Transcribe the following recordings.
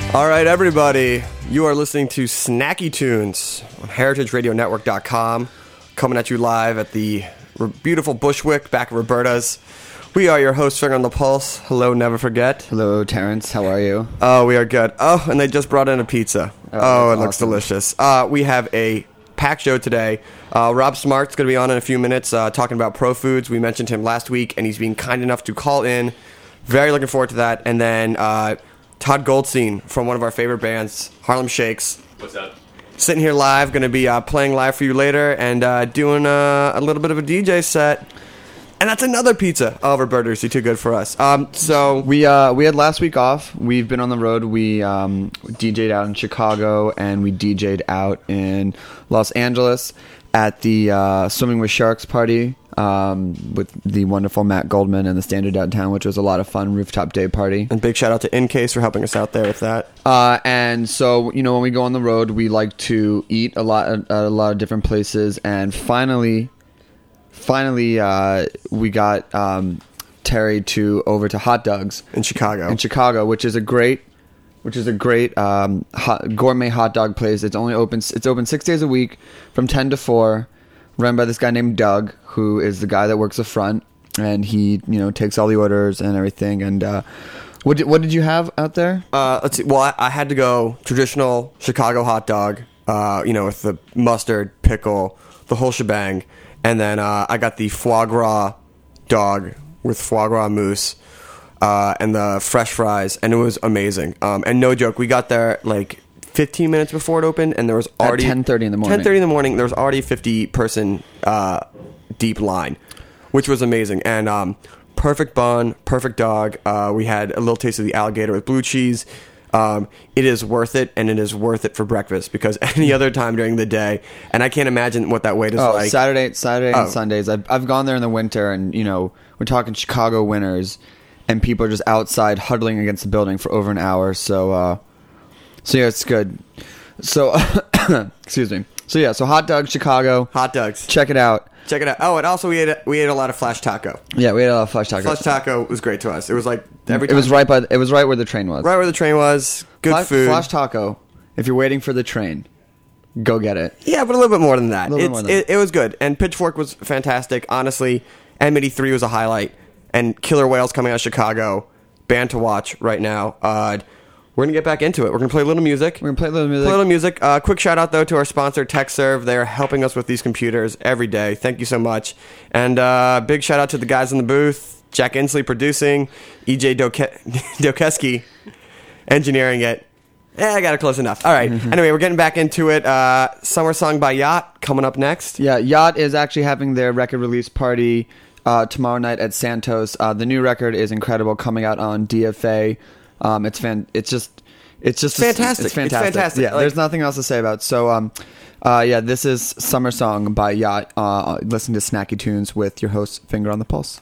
All right, everybody, you are listening to Snacky Tunes on heritageradionetwork.com, coming at you live at the beautiful Bushwick back at Roberta's. We are your hosts, Finger on the Pulse. Hello, never forget. Hello, Terrence. How are you? Oh, we are good. Oh, and they just brought in a pizza. Oh, it looks delicious. We have a packed show today. Rob Smart's going to be on in a few minutes talking about Pro Foods. We mentioned him last week, and he's being kind enough to call in. Very looking forward to that. And then Todd Goldstein from one of our favorite bands, Harlem Shakes. What's up? Sitting here live, going to be playing live for you later and doing a little bit of a DJ set. And that's another pizza. Oh, Roberta's, you're too good for us. So we had last week off. We've been on the road. We DJ'd out in Chicago and we DJ'd out in Los Angeles at the Swimming with Sharks party with the wonderful Matt Goldman and the Standard Downtown, which was a lot of fun, rooftop day party. And big shout out to Incase for helping us out there with that. And so, you know, when we go on the road, we like to eat a lot of different places. And finally, we got Terry over to Hot Dogs in Chicago, which is a great gourmet hot dog place. It's open 6 days a week from 10 to 4, run by this guy named Doug, who is the guy that works the front, and he, you know, takes all the orders and everything. And what did you have out there? Let's see. Well, I had to go traditional Chicago hot dog, with the mustard, pickle, the whole shebang. And then I got the foie gras dog with foie gras mousse and the fresh fries, and it was amazing. And no joke, we got there like 15 minutes before it opened, and there was already... At 10:30 in the morning. 10:30 in the morning, there was already a 50-person deep line, which was amazing. And perfect bun, perfect dog. We had a little taste of the alligator with blue cheese. It is worth it, and it is worth it for breakfast, because any other time during the day, and I can't imagine what that wait is like. Saturday and Sundays. I've gone there in the winter, and, you know, we're talking Chicago winters, and people are just outside huddling against the building for over an hour. So yeah, it's good. So, excuse me. So yeah, so Hot Dogs, Chicago. Hot Dogs. Check it out. Oh, and also we ate a lot of Flash Taco. Yeah, we ate a lot of Flash Taco. Flash Taco was great to us. It was like every time. It was right where the train was. Right where the train was. Good food. Flash Taco. If you're waiting for the train, go get it. Yeah, but a little bit more than that. It was good. And Pitchfork was fantastic. Honestly, M83 was a highlight. And Killer Whales coming out of Chicago. Band to watch right now. We're going to get back into it. We're going to play a little music. Quick shout out, though, to our sponsor, TechServe. They are helping us with these computers every day. Thank you so much. And big shout out to the guys in the booth. Jack Inslee producing. EJ Dokeski engineering it. I got it close enough. All right. Anyway, we're getting back into it. Summer Song by Yacht coming up next. Yeah, Yacht is actually having their record release party tomorrow night at Santos. The new record is incredible, coming out on DFA. It's fantastic. It's fantastic. Yeah, there's nothing else to say about it. So, this is Summer Song by Yacht. Listen to Snacky Tunes with your host, Finger on the Pulse.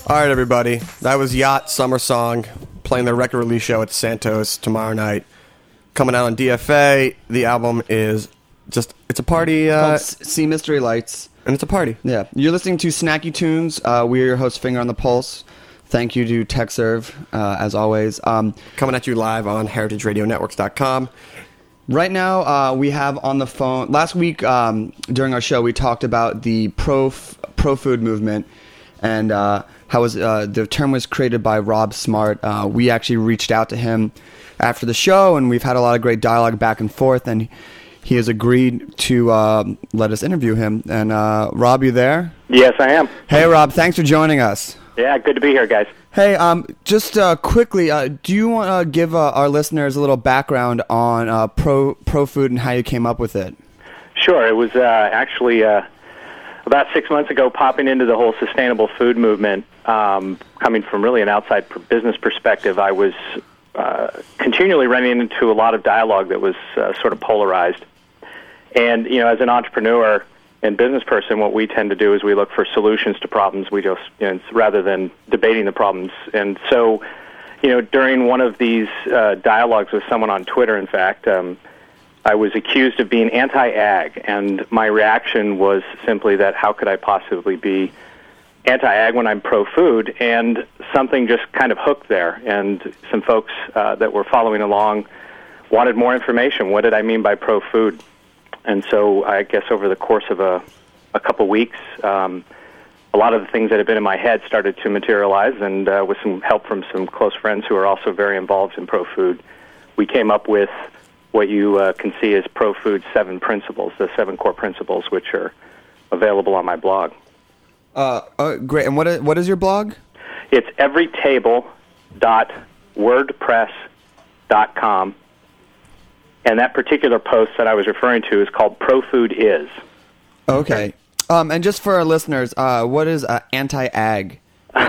All right, everybody. That was Yacht Summer Song playing their record release show at Santos tomorrow night. Coming out on DFA. The album is just, it's a party. Called Sea Mystery Lights. And it's a party. Yeah. You're listening to Snacky Tunes. We're your host, Finger on the Pulse. Thank you to TechServe, as always. Coming at you live on heritageradionetworks.com. Right now, we have on the phone... Last week, during our show, we talked about the pro-food movement and how the term was created by Rob Smart. We actually reached out to him after the show, and we've had a lot of great dialogue back and forth, and he has agreed to let us interview him. And Rob, you there? Yes, I am. Hey, Rob, thanks for joining us. Yeah, good to be here, guys. Hey, just quickly, do you want to give our listeners a little background on pro food and how you came up with it? Sure. It was actually about 6 months ago, popping into the whole sustainable food movement, coming from really an outside business perspective. I was continually running into a lot of dialogue that was sort of polarized. And, you know, as an entrepreneur and business person, what we tend to do is we look for solutions to problems. We just, you know, rather than debating the problems. And so, you know, during one of these dialogues with someone on Twitter, in fact, I was accused of being anti-ag, and my reaction was simply that how could I possibly be anti-ag when I'm pro-food? And something just kind of hooked there, and some folks that were following along wanted more information. What did I mean by pro-food? And so I guess over the course of a couple weeks, a lot of the things that had been in my head started to materialize, and with some help from some close friends who are also very involved in pro-food, we came up with what you can see as pro-food 7 principles, the 7 core principles, which are available on my blog. Great. And what is your blog? It's everytable.wordpress.com. And that particular post that I was referring to is called Pro-Food Is. Okay. And just for our listeners, what is anti-ag?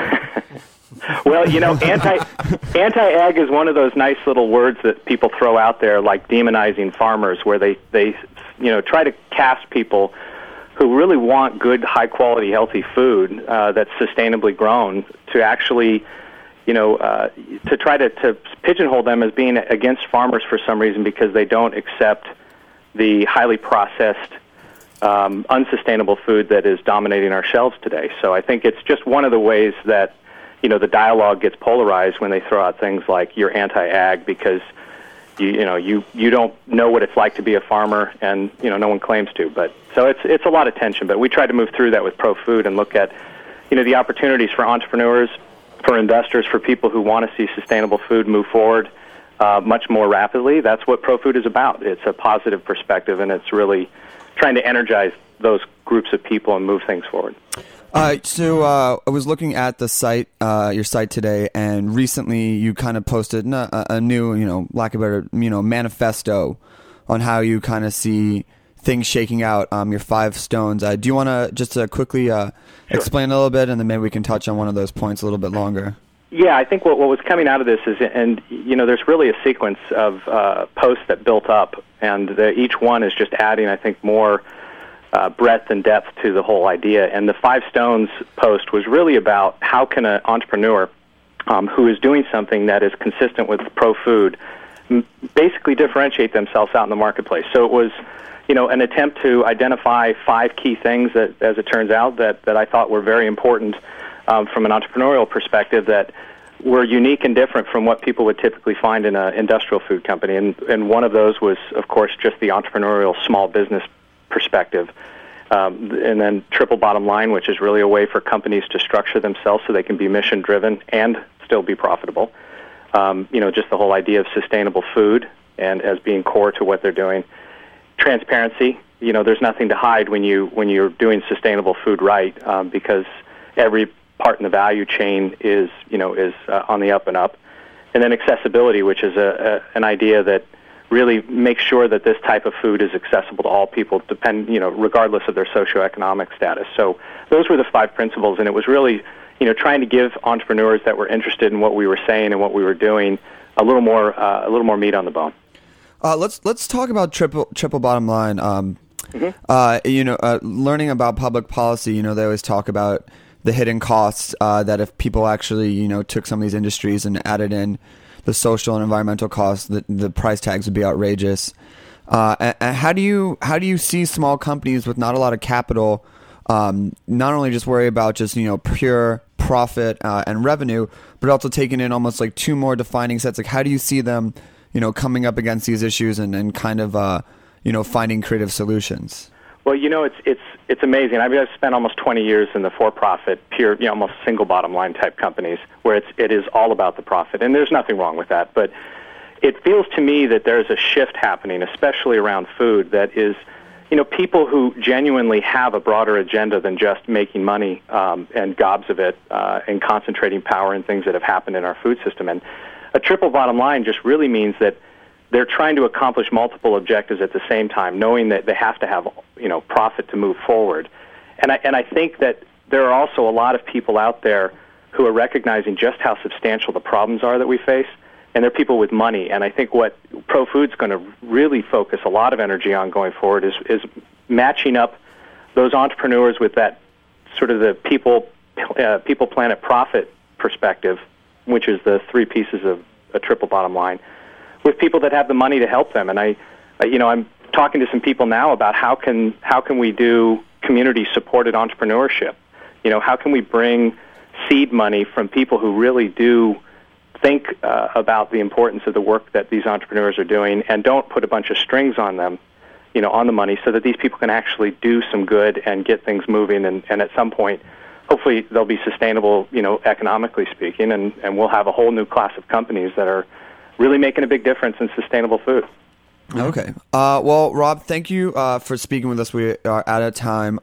Well, you know, anti-ag is one of those nice little words that people throw out there, like demonizing farmers, where they you know, try to cast people who really want good, high-quality, healthy food that's sustainably grown to actually, you know, to try to pigeonhole them as being against farmers for some reason because they don't accept the highly processed, unsustainable food that is dominating our shelves today. So I think it's just one of the ways that, you know, the dialogue gets polarized when they throw out things like you're anti-ag because you don't know what it's like to be a farmer, and you know no one claims to. But so it's a lot of tension. But we try to move through that with pro-food and look at, you know, the opportunities for entrepreneurs, for investors, for people who want to see sustainable food move forward much more rapidly. That's what pro-food is about. It's a positive perspective, and it's really trying to energize those groups of people and move things forward. So I was looking at the site, your site today, and recently you kind of posted a new, you know, lack of a better, you know, manifesto on how you kind of see things shaking out. Your 5 stones. Do you want to just quickly explain a little bit, and then maybe we can touch on one of those points a little bit longer? Yeah, I think what was coming out of this is, and you know, there's really a sequence of posts that built up, and each one is just adding, I think, more breadth and depth to the whole idea. And the 5 stones post was really about how can an entrepreneur who is doing something that is consistent with pro-food basically differentiate themselves out in the marketplace. So it was, you know, an attempt to identify 5 key things that, as it turns out, that I thought were very important from an entrepreneurial perspective that were unique and different from what people would typically find in an industrial food company. And one of those was, of course, just the entrepreneurial small business perspective. And then triple bottom line, which is really a way for companies to structure themselves so they can be mission-driven and still be profitable. You know, just the whole idea of sustainable food and as being core to what they're doing. Transparency, you know, there's nothing to hide when you're doing sustainable food right, because every part in the value chain is on the up and up. And then accessibility, which is an idea that really makes sure that this type of food is accessible to all people, regardless of their socioeconomic status. So those were the 5 principles, and it was really, you know, trying to give entrepreneurs that were interested in what we were saying and what we were doing a little more meat on the bone. Let's talk about triple bottom line. Learning about public policy, you know, they always talk about the hidden costs that if people actually took some of these industries and added in the social and environmental costs, the price tags would be outrageous. And how do you see small companies with not a lot of capital not only just worry about just pure profit and revenue, but also taking in almost like two more defining sets? Like, how do you see them coming up against these issues and kind of finding creative solutions? Well, it's amazing. I've spent almost 20 years in the for-profit, pure, almost single bottom line type companies where it is all about the profit, and there's nothing wrong with that. But it feels to me that there's a shift happening, especially around food, that is, people who genuinely have a broader agenda than just making money and gobs of it and concentrating power in things that have happened in our food system. And a triple bottom line just really means that they're trying to accomplish multiple objectives at the same time, knowing that they have to have, profit to move forward. And I think that there are also a lot of people out there who are recognizing just how substantial the problems are that we face, and they're people with money. And I think what ProFood's going to really focus a lot of energy on going forward is matching up those entrepreneurs with that sort of the people, planet, profit perspective, which is the three pieces of a triple bottom line, with people that have the money to help them. And I'm talking to some people now about how can we do community-supported entrepreneurship? How can we bring seed money from people who really do think about the importance of the work that these entrepreneurs are doing and don't put a bunch of strings on them, on the money, so that these people can actually do some good and get things moving, and at some point, hopefully they'll be sustainable, economically speaking, and we'll have a whole new class of companies that are really making a big difference in sustainable food. Okay. Well, Rob, thank you for speaking with us. We are out of time.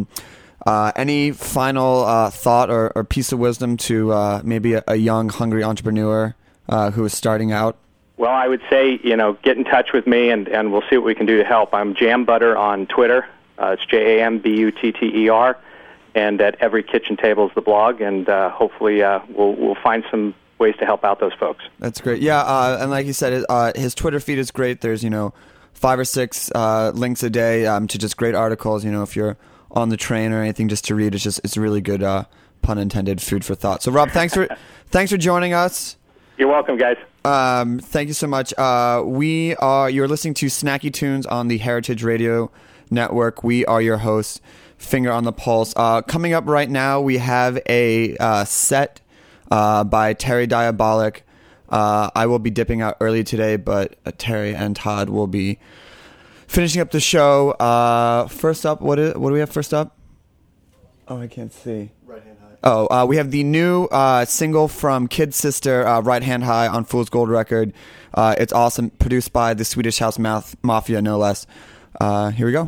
Any final thought or piece of wisdom to maybe a young, hungry entrepreneur who is starting out? Well, I would say, get in touch with me, and we'll see what we can do to help. I'm Jam Butter on Twitter. It's JAMBUTTER, and at Every Kitchen Table is the blog, and hopefully we'll find some ways to help out those folks. That's great. Yeah, and like you said, his Twitter feed is great. There's 5 or 6 links a day to just great articles. If you're on the train or anything, just to read, it's really good. Pun intended. Food for thought. So, Rob, thanks for joining us. You're welcome, guys. Thank you so much. You're listening to Snacky Tunes on the Heritage Radio Network. We are your hosts, Finger on the Pulse. Coming up right now, we have a set by Terry Diabolic. I will be dipping out early today, but Terry and Todd will be finishing up the show. First up, what do we have first up? Oh, I can't see. Right Hand High. Oh, we have the new single from Kid Sister, Right Hand High, on Fool's Gold record. It's awesome, produced by the Swedish House Mafia, no less. Here we go.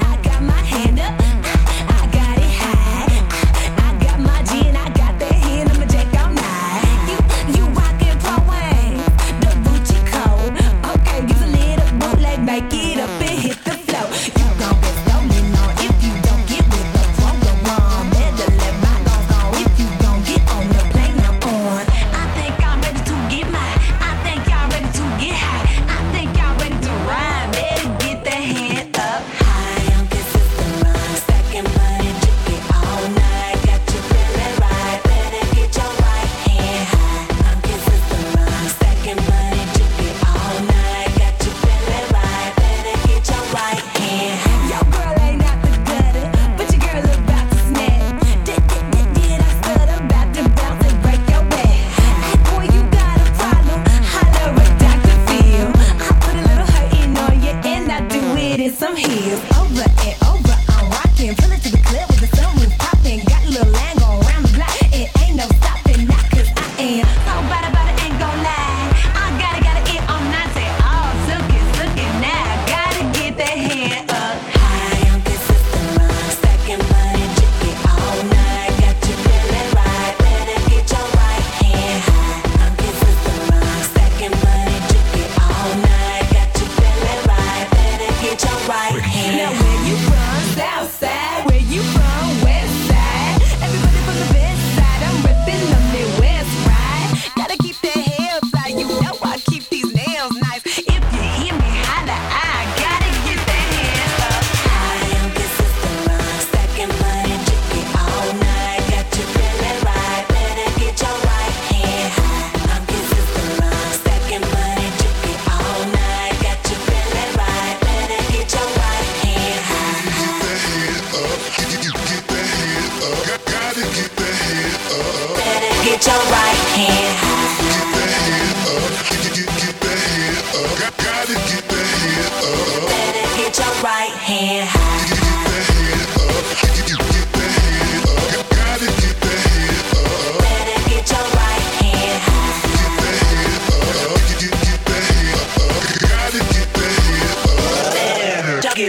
I got my gin, I got that Hennessy.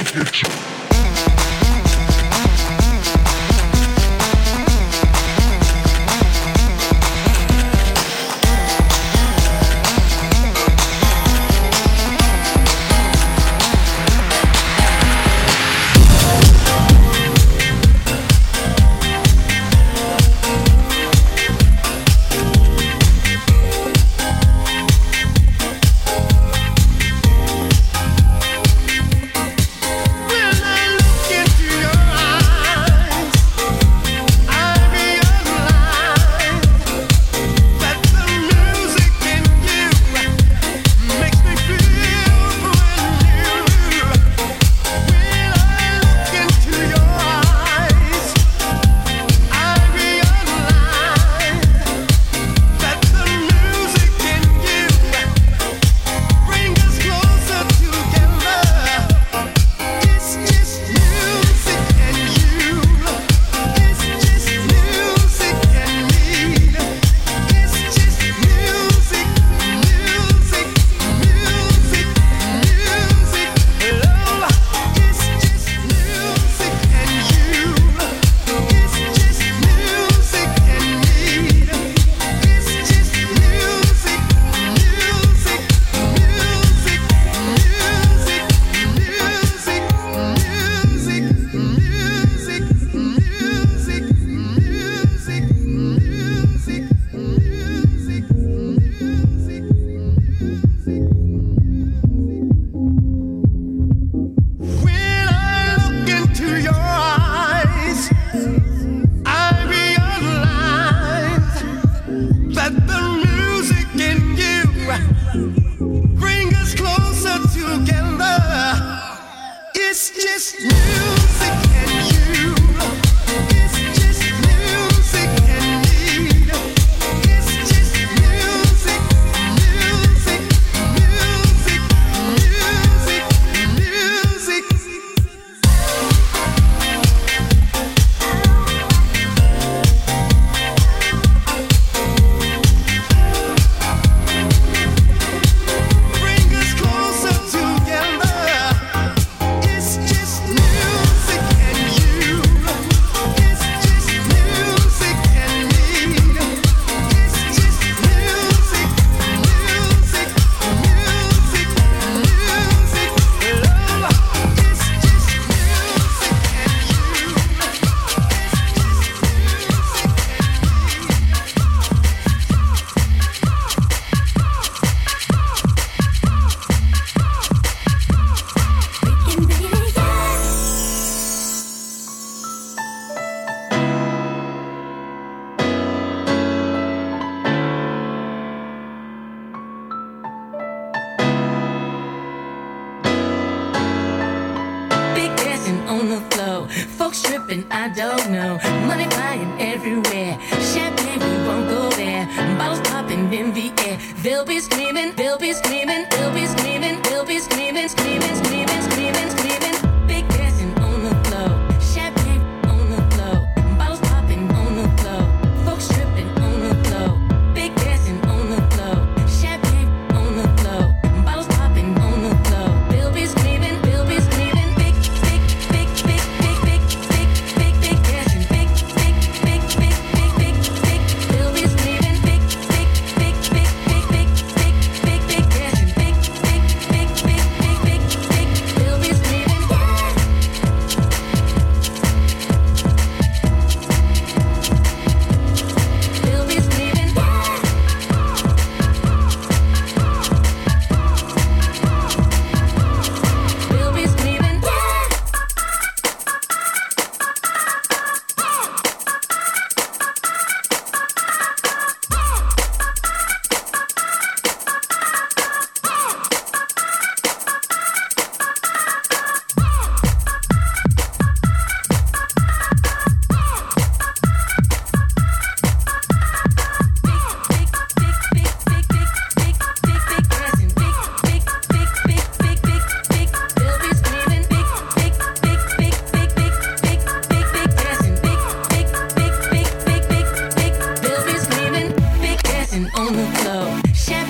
Folks tripping, I don't know. Money flying everywhere. Champagne, we won't go there. Bottles popping in the air. They'll be screaming, they'll be screaming, they'll be screaming, they'll be screaming, screaming, screaming, screaming, screaming. Big dancing on the floor. Champagne on the floor. Bottles popping on the floor. Folks tripping on the floor. Big dancing on the floor. Champagne on the floor. Bottles popping on the floor. They'll be screaming, they'll be screaming.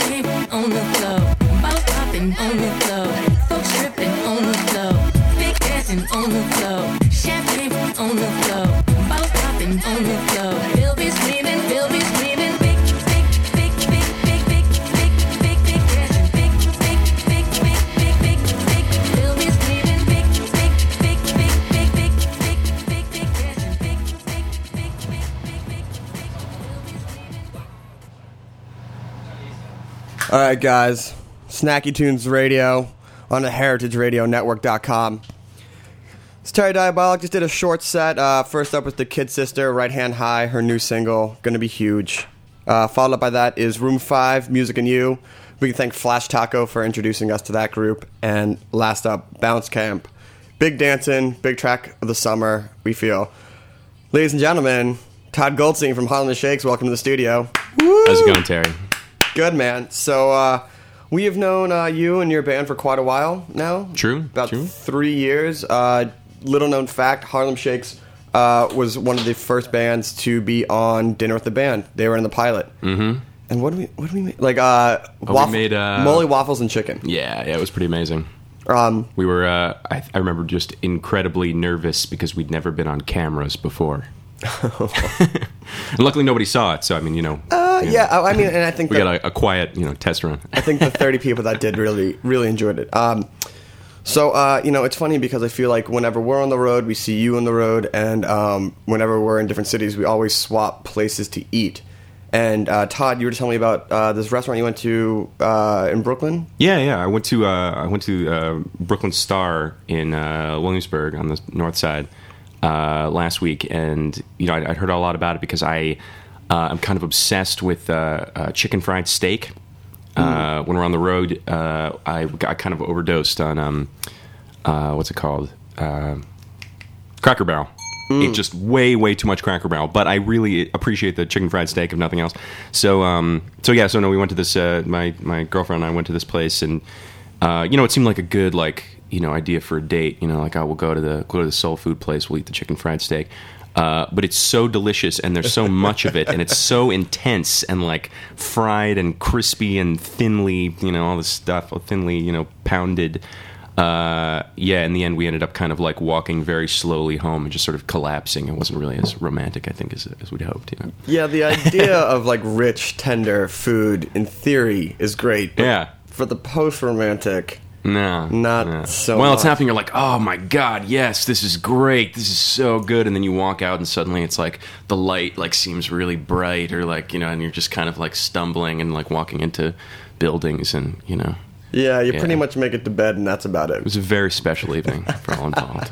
On the floor, bottles popping on the floor, folks tripping on the floor, big on the floor. Champagne on the floor. Bottles popping on the floor. They'll be screaming, they'll be screaming. Big, big, big, big, big, big, big, big, big, dancing. Big, big, big, big, big, big, big. They'll be screaming. Big, big, big, big, big, big, big, big, big, dancing. Big, big, big, big, big, big, big. All right, guys. Snacky Tunes Radio on the heritageradionetwork.com. It's Terry Diabolic. Just did a short set. First up was the Kid Sister, Right Hand High, her new single. Gonna be huge. Followed up by that is Room 5, Music and You. We can thank Flash Taco for introducing us to that group. And last up, Bounce Camp. Big dancing, big track of the summer, we feel. Ladies and gentlemen, Todd Goldstein from Harlem Shakes, welcome to the studio. Woo! How's it going, Terry? Good, man. So, we have known you and your band for quite a while now. True. About 3 years. Little known fact, Harlem Shakes was one of the first bands to be on Dinner with the Band. They were in the pilot. Mm-hmm. And what did we make? Like, we made Molly Waffles and Chicken. Yeah, it was pretty amazing. We were, I remember just incredibly nervous because we'd never been on cameras before. And luckily nobody saw it, so I mean, yeah, I mean, and I think we got a quiet, test run. I think the 30 people that did really, really enjoyed it. So, it's funny because I feel like whenever we're on the road, we see you on the road, and whenever we're in different cities, we always swap places to eat. And Todd, you were telling me about this restaurant you went to in Brooklyn? Yeah. I went to Brooklyn Star in Williamsburg on the north side last week, and I'd heard a lot about it because I'm kind of obsessed with chicken fried steak. When we're on the road, I kind of overdosed on what's it called? Cracker Barrel. Ate just way too much Cracker Barrel, but I really appreciate the chicken fried steak, if nothing else. So we went to this. My girlfriend and I went to this place, and it seemed like a good idea for a date. We'll go to the soul food place. We'll eat the chicken fried steak. But it's so delicious, and there's so much of it, and it's so intense and fried and crispy and thinly, all this stuff, thinly, pounded. In the end, we ended up kind of walking very slowly home and just sort of collapsing. It wasn't really as romantic, I think, as we'd hoped. Yeah, the idea of rich, tender food in theory is great. But yeah, for the post-romantic. No, not so well, much. It's happening. You're like, oh my god, yes, this is great, this is so good, and then you walk out and suddenly it's the light seems really bright, or and you're just kind of stumbling and walking into buildings, and Yeah, you pretty much make it to bed, and that's about it. It was a very special evening for all involved.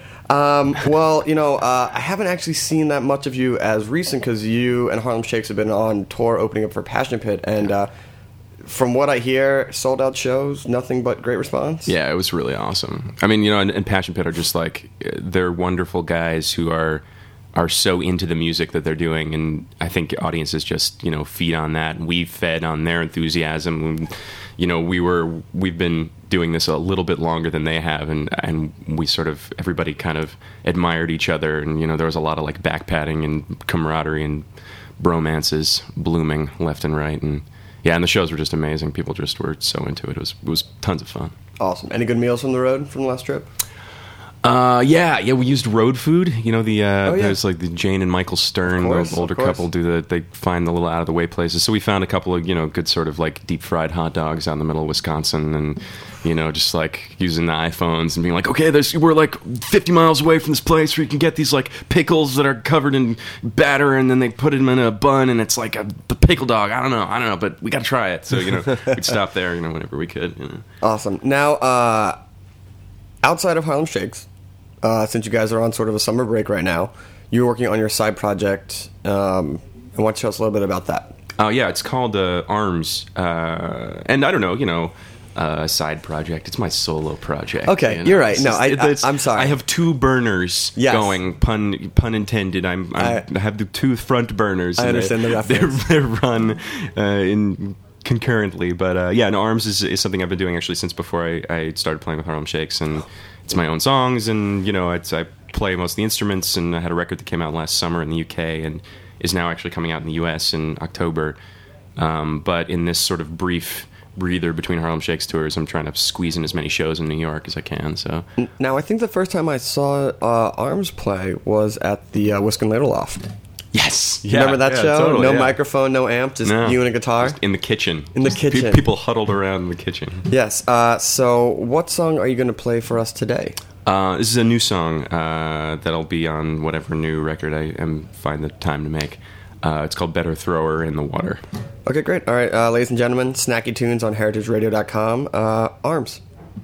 I haven't actually seen that much of you as recent because you and Harlem Shakes have been on tour opening up for Passion Pit, and from what I hear, sold out shows, nothing but great response. Yeah, it was really awesome. I mean, and Passion Pit are just they're wonderful guys who are so into the music that they're doing, and I think audiences just feed on that, and we've fed on their enthusiasm. We've been doing this a little bit longer than they have, and we sort of, everybody kind of admired each other, and there was a lot of back patting and camaraderie and bromances blooming left and right, and yeah, and the shows were just amazing. People just were so into it. It was tons of fun. Awesome. Any good meals from the road from the last trip? Yeah, we used road food. There's the Jane and Michael Stern, the older couple, they find the little out of the way places. So we found a couple of good sort of deep fried hot dogs out in the middle of Wisconsin, and just using the iPhones and being okay, we're 50 miles away from this place where you can get these pickles that are covered in batter, and then they put them in a bun, and it's a pickle dog. I don't know, but we got to try it. So we'd stop there, whenever we could. Awesome. Now, outside of Harlem Shakes, since you guys are on sort of a summer break right now, you're working on your side project. And why don't you tell us a little bit about that? Yeah, it's called Arms. And I don't know, a side project. It's my solo project. Okay, you're right. No, I'm sorry. I have two burners going, pun intended. I have the two front burners. I understand the reference. They're run in concurrently. But Arms is something I've been doing actually since before I started playing with Harlem Shakes, and it's my own songs, and I play most of the instruments, and I had a record that came out last summer in the UK and is now actually coming out in the US in October. But in this sort of brief breather between Harlem Shakes tours. I'm trying to squeeze in as many shows in New York as I can. So now, I think the first time I saw Arms play was at the Wisconsin Ladle Loft. Yes, remember that show? Totally, no microphone, no amp, just you and a guitar just in the kitchen. In the kitchen, people huddled around in the kitchen. Yes. So, what song are you going to play for us today? This is a new song that'll be on whatever new record I find the time to make. It's called Better Thrower in the Water. Okay, great. All right, ladies and gentlemen, Snacky Tunes on heritageradio.com. Arms.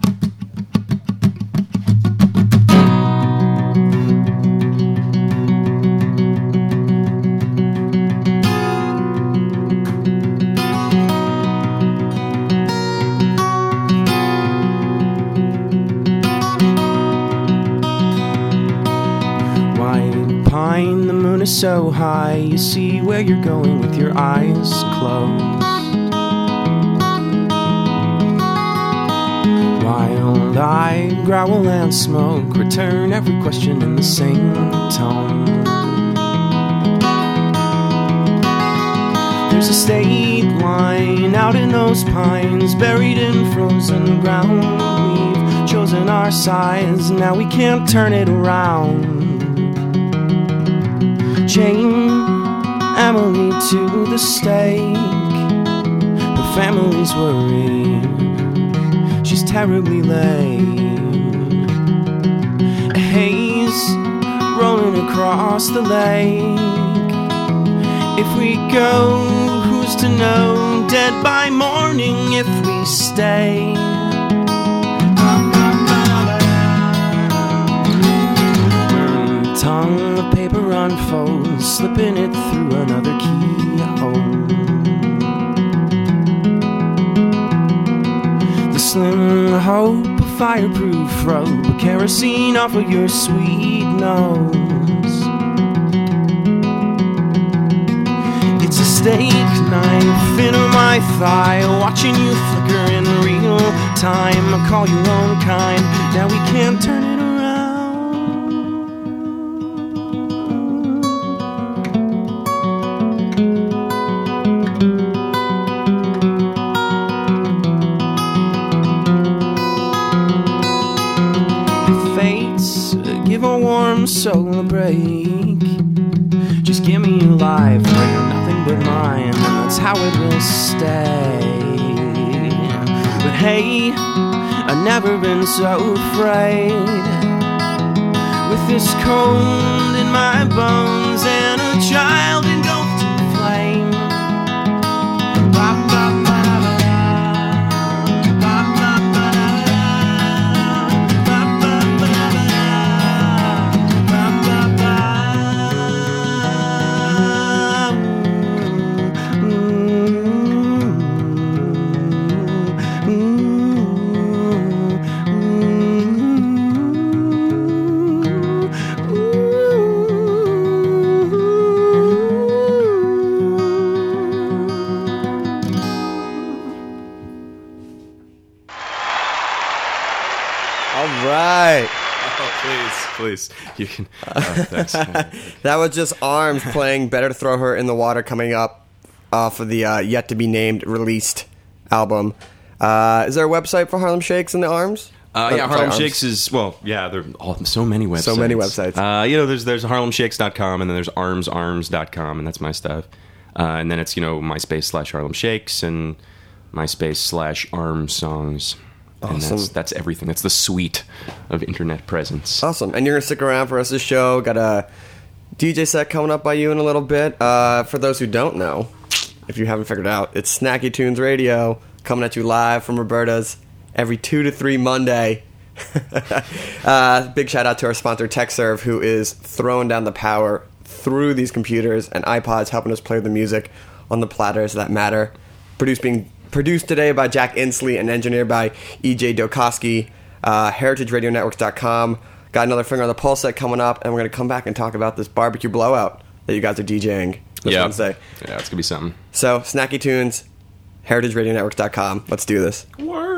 So high, you see where you're going with your eyes closed. Wild I growl and smoke, return every question in the same tone. There's a state line out in those pines, buried in frozen ground. We've chosen our size, now we can't turn it around. Chain Emily to the stake. Her family's worried, she's terribly late. A haze rolling across the lake. If we go, who's to know? Dead by morning if we stay. Tongue of paper unfolds, slipping it through another keyhole. The slim hope of fireproof robe, kerosene off of your sweet nose. It's a steak knife in my thigh, watching you flicker in real time. I call your own kind, now we can't turn it around. Soul a break. Just give me your life, for you're nothing but mine. That's how it will stay. But hey, I've never been so afraid. With this cold in my bones and a child engulfed in flame. Please, you can. Thanks. That was just Arms playing Better Throw Her in the Water, coming up off of the yet to be named released album. Is there a website for Harlem Shakes and the Arms? Yeah, Harlem Shakes is, there are so many websites. So many websites. There's harlemshakes.com, and then there's armsarms.com, and that's my stuff. And then it's, MySpace/Harlem Shakes and MySpace/Arms Songs. Awesome. And that's everything. That's the suite of internet presence. Awesome. And you're going to stick around for us this show. Got a DJ set coming up by you in a little bit. For those who don't know, if you haven't figured it out, it's Snacky Tunes Radio, coming at you live from Roberta's every 2 to 3 Monday. Big shout out to our sponsor, TechServe, who is throwing down the power through these computers and iPods, helping us play the music on the platters that matter. Produced today by Jack Inslee and engineered by E.J. Dokoski. HeritageRadioNetworks.com. Got another Finger on the Pulse set coming up, and we're going to come back and talk about this barbecue blowout that you guys are DJing this Wednesday. Yeah, it's going to be something. So, Snacky Tunes, HeritageRadioNetworks.com. Let's do this. Word.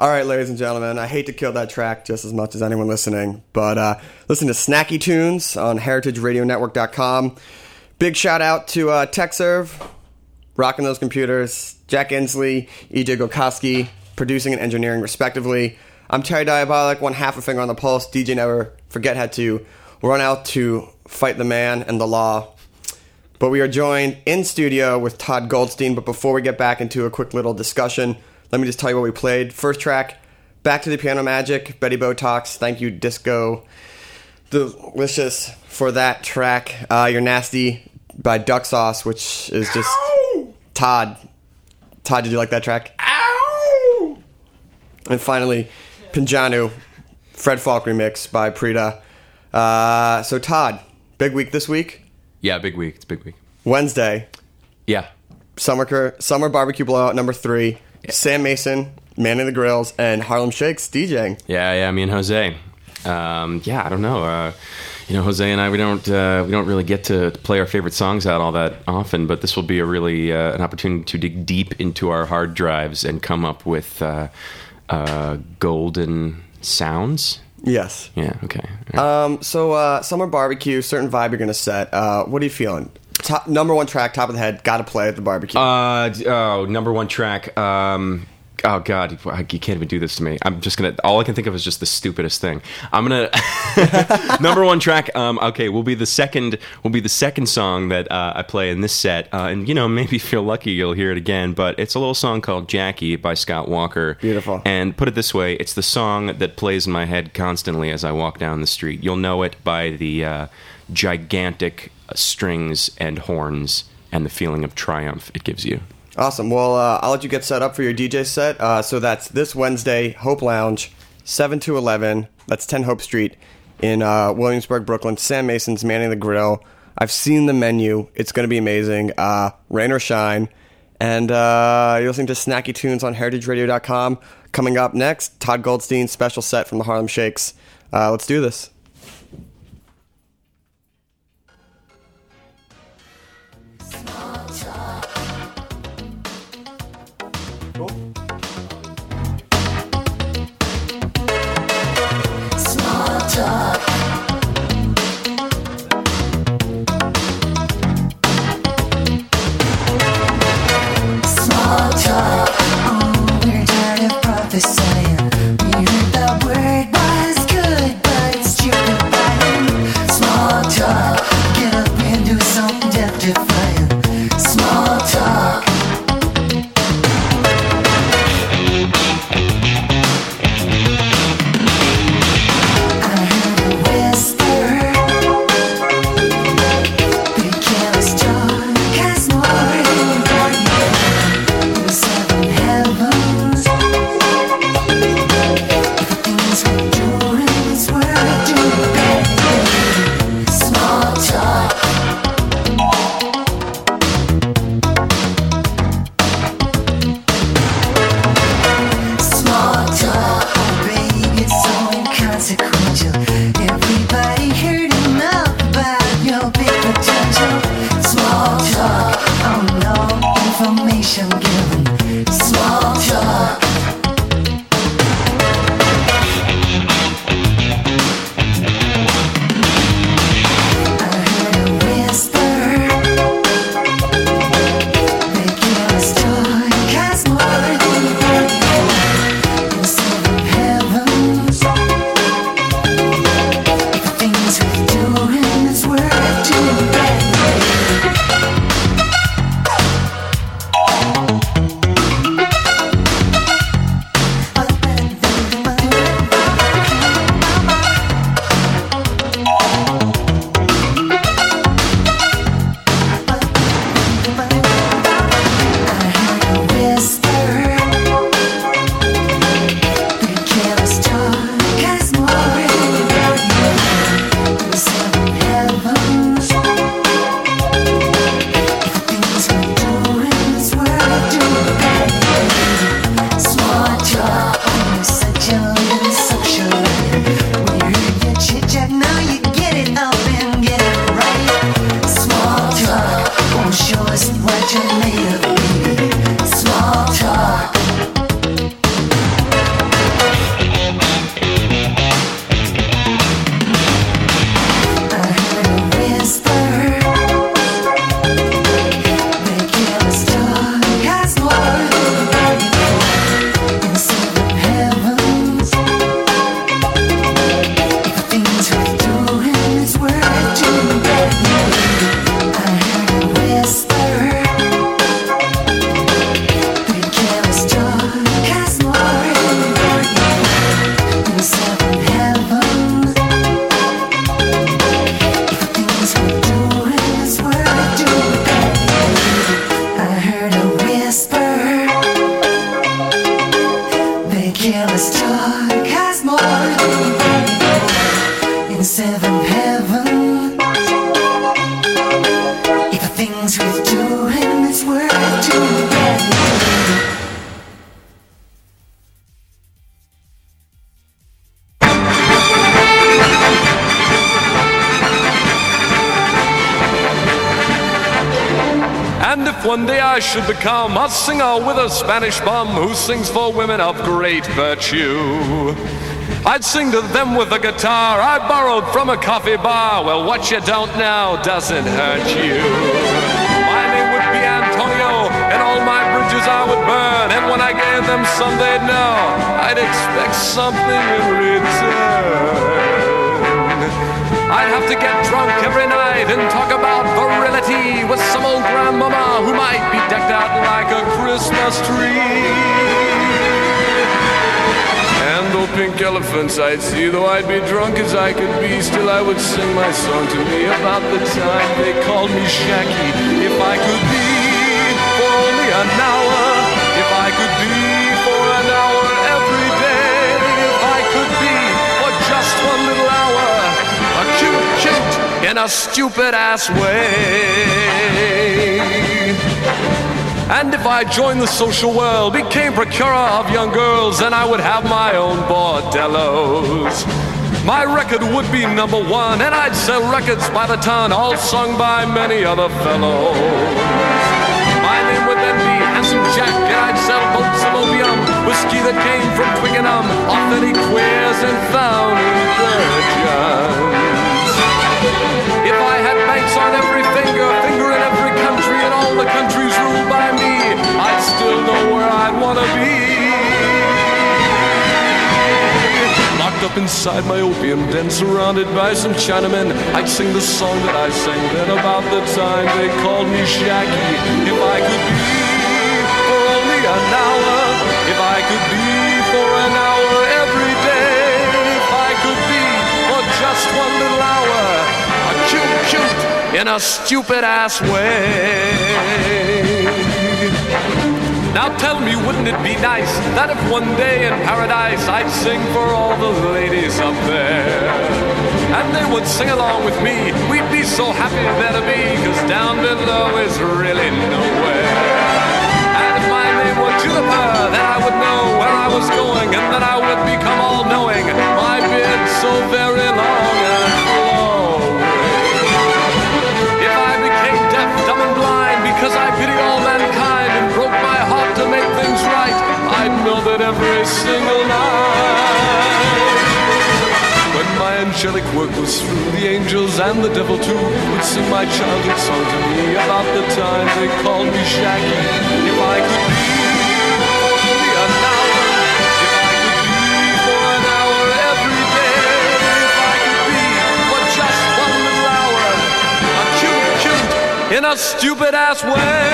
All right, ladies and gentlemen, I hate to kill that track just as much as anyone listening, but listen to Snacky Tunes on heritageradionetwork.com. Big shout out to TechServe, rocking those computers, Jack Inslee, EJ Gokowski, producing and engineering respectively. I'm Terry Diabolic, one half a finger on the pulse. DJ Never Forget had to run out to fight the man and the law. But we are joined in studio with Todd Goldstein. But before we get back into a quick little discussion, let me just tell you what we played. First track, Back to the Piano Magic, Betty Botox. Thank you, Disco Delicious, for that track. You're Nasty by Duck Sauce, which is just... Ow! Todd, did you like that track? Ow! And finally, Pinjanu, Fred Falk remix by Prita. So Todd, big week this week? Yeah, big week. It's a big week. Wednesday. Yeah. Summer Barbecue Blowout number 3. Yeah. Sam Mason, Manning the Grills, and Harlem Shakes DJing. Yeah, me and Jose. I don't know. Jose and I, we don't really get to play our favorite songs out all that often, but this will be a really an opportunity to dig deep into our hard drives and come up with golden sounds. Yes. Yeah. Okay. So Summer Barbecue, certain vibe you're gonna set. What are you feeling? Number one track, top of the head, gotta play at the barbecue. Number one track. Oh God, you can't even do this to me. I'm just gonna. All I can think of is just the stupidest thing. I'm gonna number one track. Okay, will be the second song that I play in this set. And maybe if you're lucky, you'll hear it again. But it's a little song called Jackie by Scott Walker. Beautiful. And put it this way, it's the song that plays in my head constantly as I walk down the street. You'll know it by the gigantic strings and horns and the feeling of triumph it gives you. Awesome. Well, I'll let you get set up for your DJ set. So that's this Wednesday, Hope Lounge, 7 to 11. That's 10 Hope Street in Williamsburg, Brooklyn. Sam Mason's Manning the Grill. I've seen the menu. It's going to be amazing. Rain or shine. And you're listening to Snacky Tunes on heritageradio.com. Coming up next, Todd Goldstein's special set from the Harlem Shakes. Let's do this. seventh heaven. If the things we're doing is worth together. And if one day I should become a singer with a Spanish bum who sings for women of great virtue, I'd sing to them with a guitar I borrowed from a coffee bar. Well, what you don't know doesn't hurt you. My name would be Antonio, and all my bridges I would burn. And when I gave them some, they'd know I'd expect something in return. I'd have to get drunk every night and talk about virility with some old grandmama who might be decked out like a Christmas tree. And though pink elephants I'd see, though I'd be drunk as I could be, still I would sing my song to me about the time they called me Shacky. If I could be for only an hour, if I could be for an hour every day, if I could be for just one little hour, a cute in a stupid ass way. And if I joined the social world, became procurer of young girls, then I would have my own bordellos. My record would be number one, and I'd sell records by the ton, all sung by many other fellows. My name would then be Handsome Jack, and I'd sell boats of opium, whiskey that came from Twickenham, authentic queers and fountain virgins. If I had banks on every finger, finger in every country, and all the countries ruled by me, I'd still know where I'd want to be. Locked up inside my opium den, surrounded by some Chinamen, I'd sing the song that I sang then about the time they called me Shaggy. If I could be for only an hour, if I could be for an hour every day, if I could be for just one little hour, a cute in a stupid ass way. Now tell me, wouldn't it be nice that if one day in paradise I'd sing for all the ladies up there, and they would sing along with me? We'd be so happy there to be, 'cause down below is really nowhere. And if my name were Juniper, then I would know where I was going, and then I would become all-knowing, my beard so very long and flowing. If I became deaf, dumb, and blind because I pitied all mankind and broke my heart to make things right, I'd know that every single night. When my angelic work was through, the angels and the devil too would sing my childhood song to me about the time they called me Shaggy. If I could be for only an hour, if I could be for an hour every day, if I could be for just one little hour, a cute in a stupid ass way.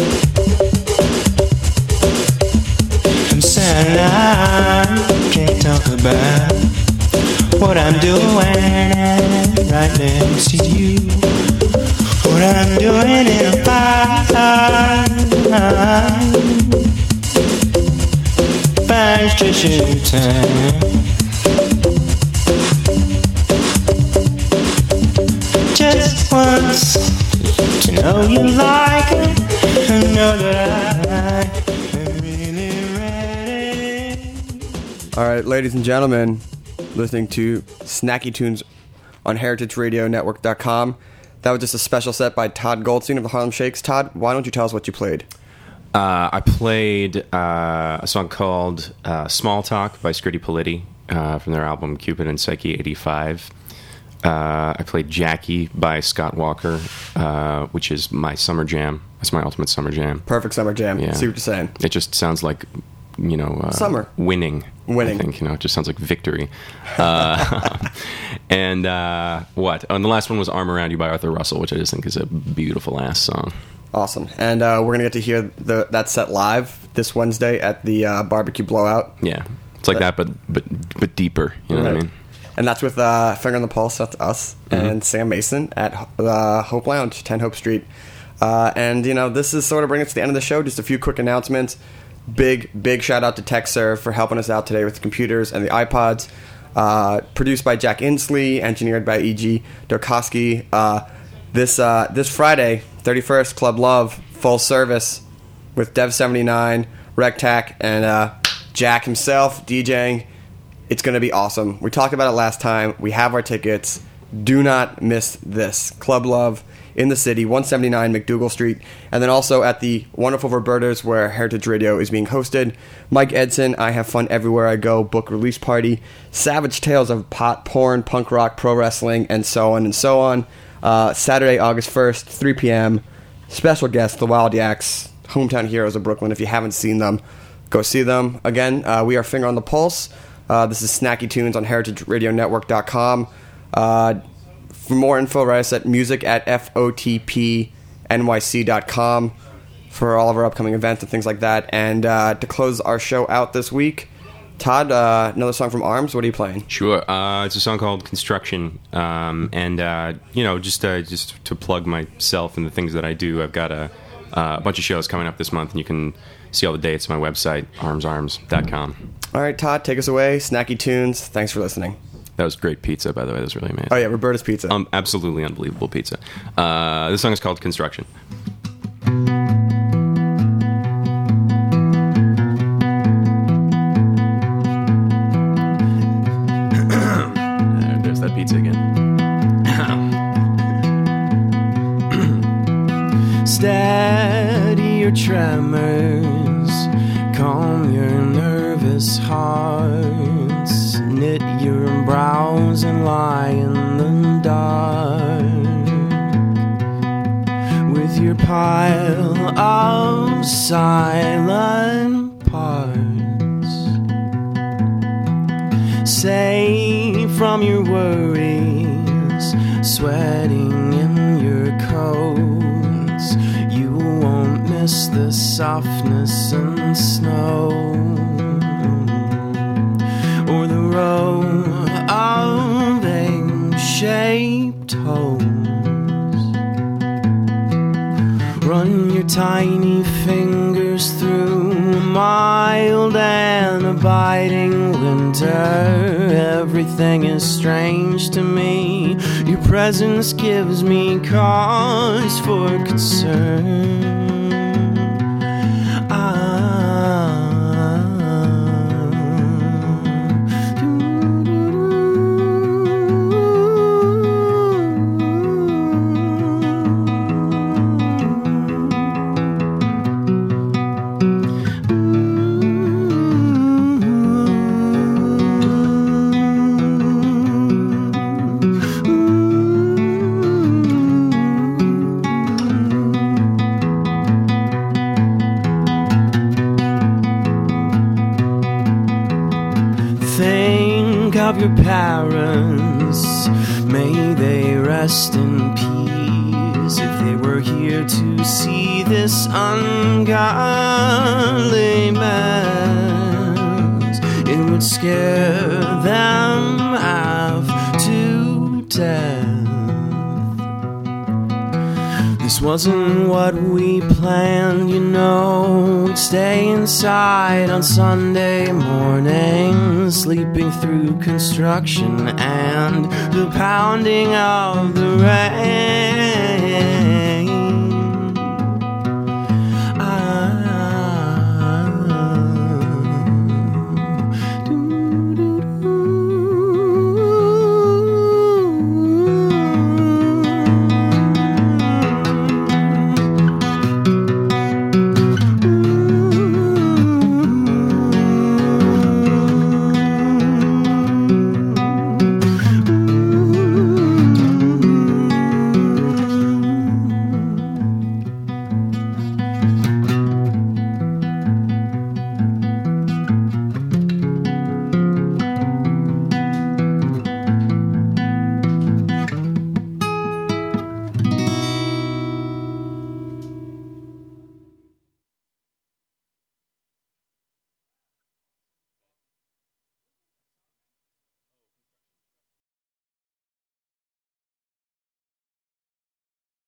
Can't about what I'm doing right next to you. What I'm doing in a fast station time. Just once to know you like her, and know that I'm really ready. All right, ladies and gentlemen, listening to Snacky Tunes on heritageradionetwork.com. That was just a special set by Todd Goldstein of the Harlem Shakes. Todd, why don't you tell us what you played? I played a song called Small Talk by Scritti Politti from their album Cupid and Psyche 85. I played Jackie by Scott Walker, which is my summer jam. That's my ultimate summer jam. Perfect summer jam. Yeah. See what you're saying. It just sounds like, summer. Winning. I think, it just sounds like victory. And what? Oh, and the last one was Arm Around You by Arthur Russell, which I just think is a beautiful ass song. Awesome. And we're going to get to hear that set live this Wednesday at the Barbecue Blowout. Yeah. It's like that, but deeper. You know what I mean? And that's with Finger on the Pulse. That's us and Sam Mason at Hope Lounge, 10 Hope Street. And, this is sort of bringing us to the end of the show. Just a few quick announcements. Big shout out to TechServe for helping us out today with the computers and the iPods. Produced by Jack Inslee, engineered by E.G. Dorkowski. This Friday, 31st, Club Love, full service with Dev79, RecTac, and Jack himself DJing. It's going to be awesome. We talked about it last time. We have our tickets. Do not miss this. Club Love in the city, 179 McDougal Street, and then also at the wonderful Roberta's where Heritage Radio is being hosted. Mike Edson, I Have Fun Everywhere I Go, book release party, Savage Tales of Pot, Porn, Punk Rock, Pro Wrestling, and so on and so on. Saturday, August 1st, 3 p.m. Special guests, the Wild Yaks, hometown heroes of Brooklyn. If you haven't seen them, go see them. Again, we are Finger on the Pulse. This is Snacky Tunes on heritageradionetwork.com. For more info, write us at music@fotpnyc.com for all of our upcoming events and things like that. And to close our show out this week, Todd, another song from Arms. What are you playing? Sure. It's a song called Construction. Just to plug myself and the things that I do, I've got a bunch of shows coming up this month, and you can see all the dates on my website, armsarms.com. All right, Todd, take us away. Snacky Tunes. Thanks for listening. That was great pizza, by the way. That was really amazing. Oh, yeah, Roberta's Pizza. Absolutely unbelievable pizza. This song is called Construction. There's that pizza again. Steady your tremors, calm your nervous hearts, knit your brows and lie in the dark with your pile of silent parts. Safe from your worries, sweating in your coats, you won't miss the softness and snow or the row of egg-shaped holes. Run your tiny fingers through mild and abiding winter. Everything is strange to me. Your presence gives me cause for concern. Your parents, may they rest in peace. If they were here to see this ungodly mess, it would would scare them half to death. This wasn't what we planned, you know. We'd stay inside on Sunday morning, sleeping through construction and the pounding of the rain.